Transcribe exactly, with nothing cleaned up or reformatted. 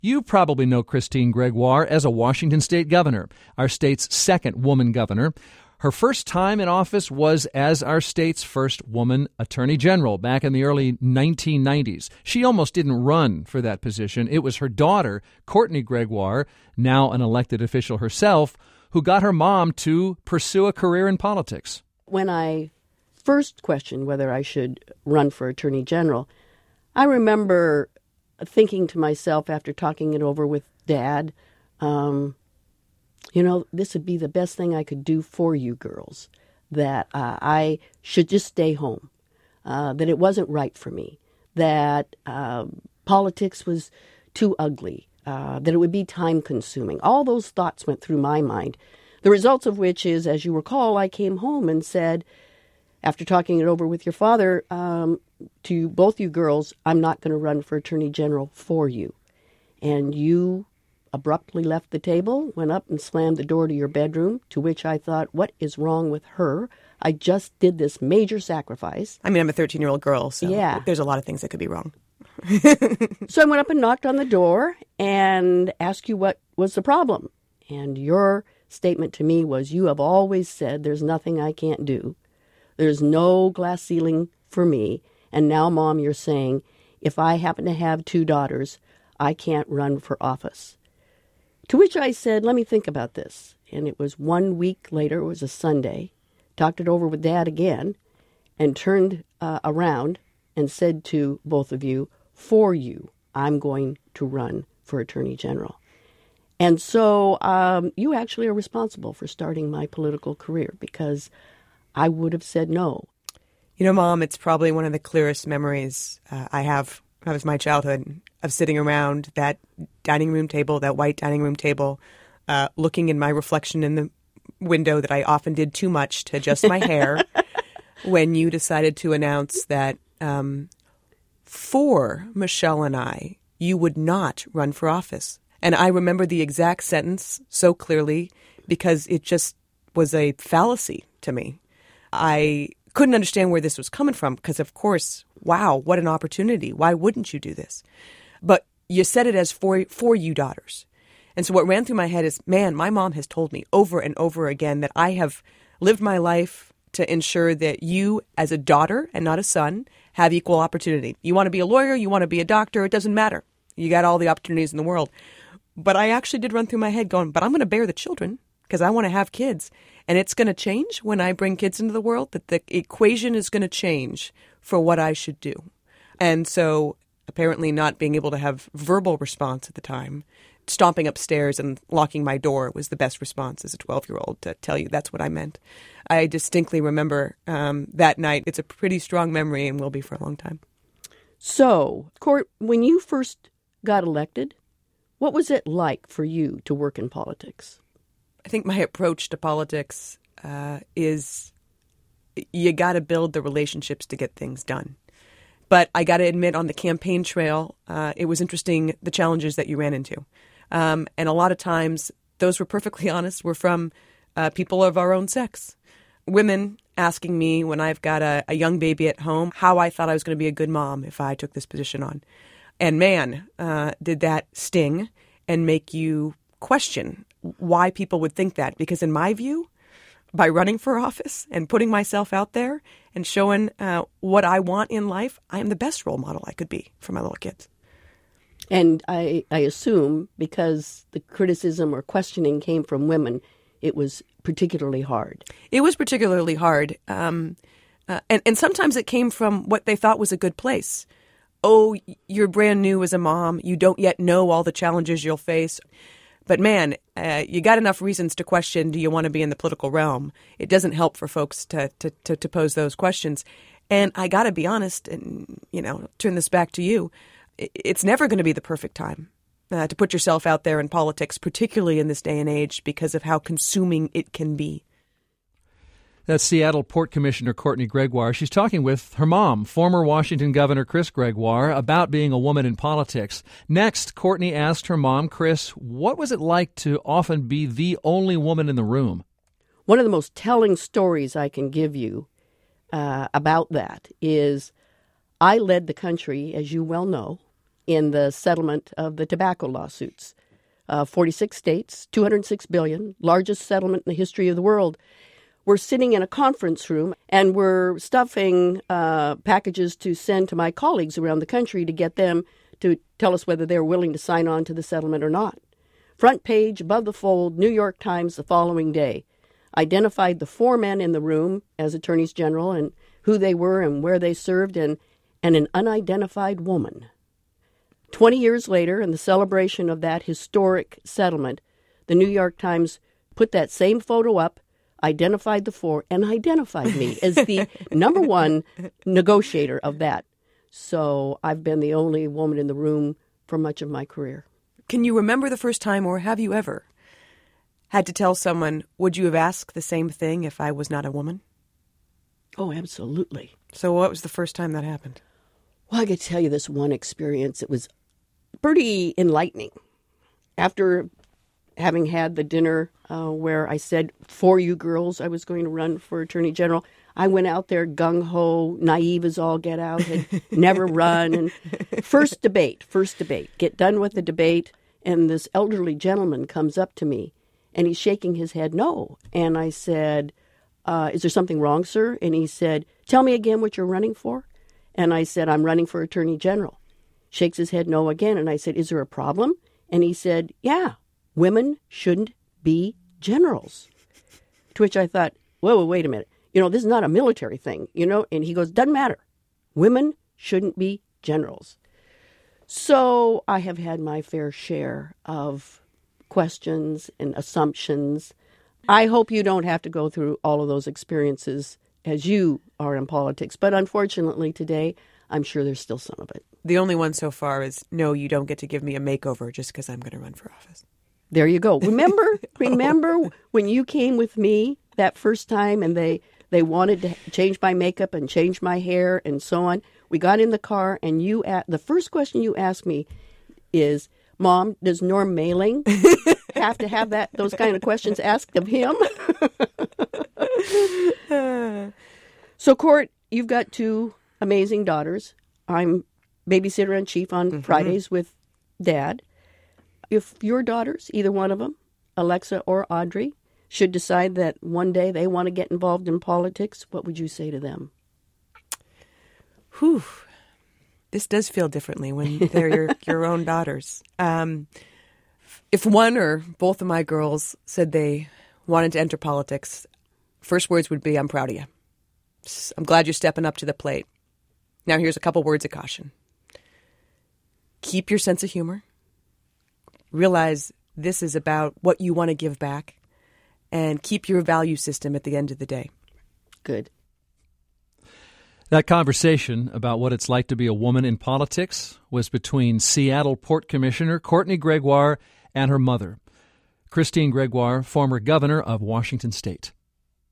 You probably know Christine Gregoire as a Washington state governor, our state's second woman governor. Her first time in office was as our state's first woman attorney general back in the early nineteen nineties. She almost didn't run for that position. It was her daughter, Courtney Gregoire, now an elected official herself, who got her mom to pursue a career in politics. When I first questioned whether I should run for attorney general, I remember thinking to myself after talking it over with Dad, um, you know, this would be the best thing I could do for you girls, that uh, I should just stay home, uh, that it wasn't right for me, that uh, politics was too ugly, uh, that it would be time-consuming. All those thoughts went through my mind, the results of which is, as you recall, I came home and said, after talking it over with your father, um, to both you girls, I'm not going to run for attorney general for you. And you abruptly left the table, went up and slammed the door to your bedroom, to which I thought, what is wrong with her? I just did this major sacrifice. I mean, I'm a thirteen-year-old girl, so yeah. There's a lot of things that could be wrong. So I went up and knocked on the door and asked you what was the problem. And your statement to me was, you have always said there's nothing I can't do. There's no glass ceiling for me. And now, Mom, you're saying, if I happen to have two daughters, I can't run for office. To which I said, let me think about this. And it was one week later, it was a Sunday, talked it over with Dad again, and turned uh, around and said to both of you, for you, I'm going to run for attorney general. And so um, you actually are responsible for starting my political career, because I would have said no. You know, Mom, it's probably one of the clearest memories uh, I have of my childhood, of sitting around that dining room table, that white dining room table, uh, looking in my reflection in the window that I often did too much to adjust my hair, when you decided to announce that um, for Michelle and I, you would not run for office. And I remember the exact sentence so clearly, because it just was a fallacy to me. I couldn't understand where this was coming from, because, of course, wow, what an opportunity. Why wouldn't you do this? But you said it as for, for you daughters. And so what ran through my head is, man, my mom has told me over and over again that I have lived my life to ensure that you, as a daughter and not a son, have equal opportunity. You want to be a lawyer, you want to be a doctor, it doesn't matter. You got all the opportunities in the world. But I actually did run through my head going, but I'm going to bear the children, because I want to have kids. And it's going to change when I bring kids into the world, that the equation is going to change for what I should do. And so apparently not being able to have verbal response at the time, stomping upstairs and locking my door was the best response as a twelve-year-old to tell you that's what I meant. I distinctly remember um, that night. It's a pretty strong memory and will be for a long time. So, Court, when you first got elected, what was it like for you to work in politics? I think my approach to politics uh, is you got to build the relationships to get things done. But I got to admit, on the campaign trail, uh, it was interesting the challenges that you ran into. Um, and a lot of times, those were perfectly honest, were from uh, people of our own sex. Women asking me when I've got a, a young baby at home how I thought I was going to be a good mom if I took this position on. And man, uh, did that sting and make you question why people would think that. Because in my view, by running for office and putting myself out there and showing uh, what I want in life, I am the best role model I could be for my little kids. And I, I assume because the criticism or questioning came from women, it was particularly hard. It was particularly hard. Um, uh, and, and sometimes it came from what they thought was a good place. Oh, you're brand new as a mom. You don't yet know all the challenges you'll face. But man, uh, you got enough reasons to question, do you want to be in the political realm? It doesn't help for folks to, to, to, to pose those questions. And I got to be honest and, you know, turn this back to you. It's never going to be the perfect time uh, to put yourself out there in politics, particularly in this day and age, because of how consuming it can be. That's Seattle Port Commissioner Courtney Gregoire. She's talking with her mom, former Washington Governor Chris Gregoire, about being a woman in politics. Next, Courtney asked her mom, Chris, what was it like to often be the only woman in the room? One of the most telling stories I can give you uh, about that is I led the country, as you well know, in the settlement of the tobacco lawsuits. Uh, forty-six states, two hundred six billion dollars, largest settlement in the history of the world. We're sitting in a conference room, and we're stuffing uh, packages to send to my colleagues around the country to get them to tell us whether they're willing to sign on to the settlement or not. Front page, above the fold, New York Times the following day identified the four men in the room as attorneys general and who they were and where they served, and, and an unidentified woman. Twenty years later, in the celebration of that historic settlement, the New York Times put that same photo up, identified the four, and identified me as the number one negotiator of that. So I've been the only woman in the room for much of my career. Can you remember the first time, or have you ever had to tell someone, would you have asked the same thing if I was not a woman? Oh, absolutely. So what was the first time that happened? Well, I could tell you this one experience. It was pretty enlightening. After having had the dinner uh, where I said, for you girls, I was going to run for Attorney General, I went out there gung-ho, naive as all get out, had never run. And first debate, first debate, get done with the debate, and this elderly gentleman comes up to me, and he's shaking his head no. And I said, uh, is there something wrong, sir? And he said, tell me again what you're running for. And I said, I'm running for Attorney General. Shakes his head no again. And I said, is there a problem? And he said, yeah, women shouldn't be generals. To which I thought, whoa, whoa, wait a minute. You know, this is not a military thing, you know? And he goes, doesn't matter. Women shouldn't be generals. So I have had my fair share of questions and assumptions. I hope you don't have to go through all of those experiences as you are in politics. But unfortunately today, I'm sure there's still some of it. The only one so far is, no, you don't get to give me a makeover just because I'm going to run for office. There you go. Remember, remember when you came with me that first time and they, they wanted to change my makeup and change my hair and so on? We got in the car and you a- the first question you asked me is, Mom, does Norm Mailing have to have that those kind of questions asked of him? So, Court, you've got two amazing daughters. I'm babysitter in chief on mm-hmm. Fridays with Dad. If your daughters, either one of them, Alexa or Audrey, should decide that one day they want to get involved in politics, what would you say to them? Whew. This does feel differently when they're your, your own daughters. Um, if one or both of my girls said they wanted to enter politics, first words would be, I'm proud of you. I'm glad you're stepping up to the plate. Now here's a couple words of caution. Keep your sense of humor. Realize this is about what you want to give back. And keep your value system at the end of the day. Good. That conversation about what it's like to be a woman in politics was between Seattle Port Commissioner Courtney Gregoire and her mother, Christine Gregoire, former governor of Washington State.